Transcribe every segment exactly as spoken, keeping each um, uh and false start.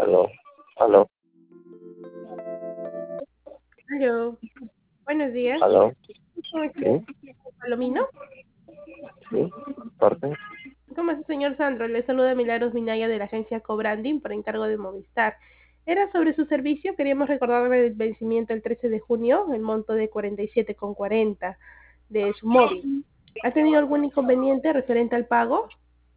Aló, aló, Aló, buenos días. aló, ¿Cómo está, sí, Palomino? sí, parte, ¿Cómo está, señor Sandro? Le saluda Milagros Minaya de la agencia Cobranding por encargo de Movistar. Era sobre su servicio, queríamos recordarle el vencimiento el trece de junio, el monto de cuarenta y siete con cuarenta de su móvil. ¿Ha tenido algún inconveniente referente al pago?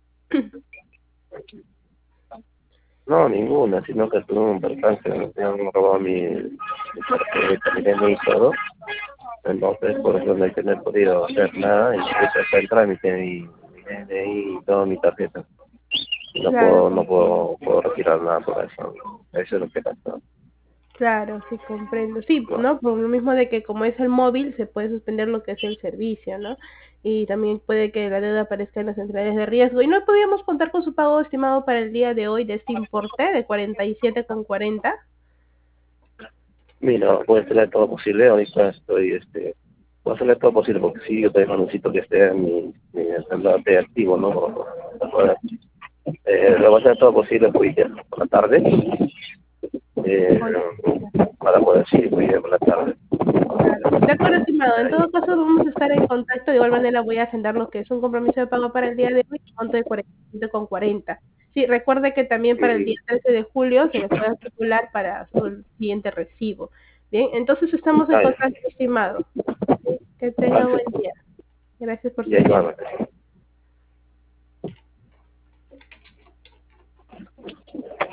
no, ninguna, sino que tuve un percance, me han robado mi, mi tarjeta y todo, entonces por eso no hay que no he podido hacer nada, y puse hasta el trámite y mi D N I y toda mi tarjeta, y no Claro, puedo, no comprendo. puedo, puedo retirar nada por eso, eso es lo que pasa, Claro, sí, comprendo. Sí, no. ¿no? Por lo mismo de que como es el móvil, se puede suspender lo que es el servicio, ¿no? Y también puede que la deuda aparezca en las centrales de riesgo. Y no podíamos contar con su pago estimado para el día de hoy de este importe de cuarenta y siete con cuarenta. Mira, voy a hacerle todo posible, ahorita estoy, este, voy a hacerle todo posible, porque sí, yo también necesito que esté en mi, mi celular de activo, ¿no? Para poder Eh, lo voy a hacer todo posible hoy día por la tarde, eh, Hoy, para poder seguir hoy día por la tarde. claro. De acuerdo, estimado. En Ahí. todo caso, vamos a estar en contacto. De igual manera, voy a agendar lo que es un compromiso de pago para el día de hoy, monto de cuarenta y siete con cuarenta. Sí, recuerde que también para el día Y, trece de julio se le puede calcular para su siguiente recibo. Bien, entonces estamos en ahí, contacto, estimado. Que tenga gracias. buen día. Gracias por Y su ahí tiempo. va.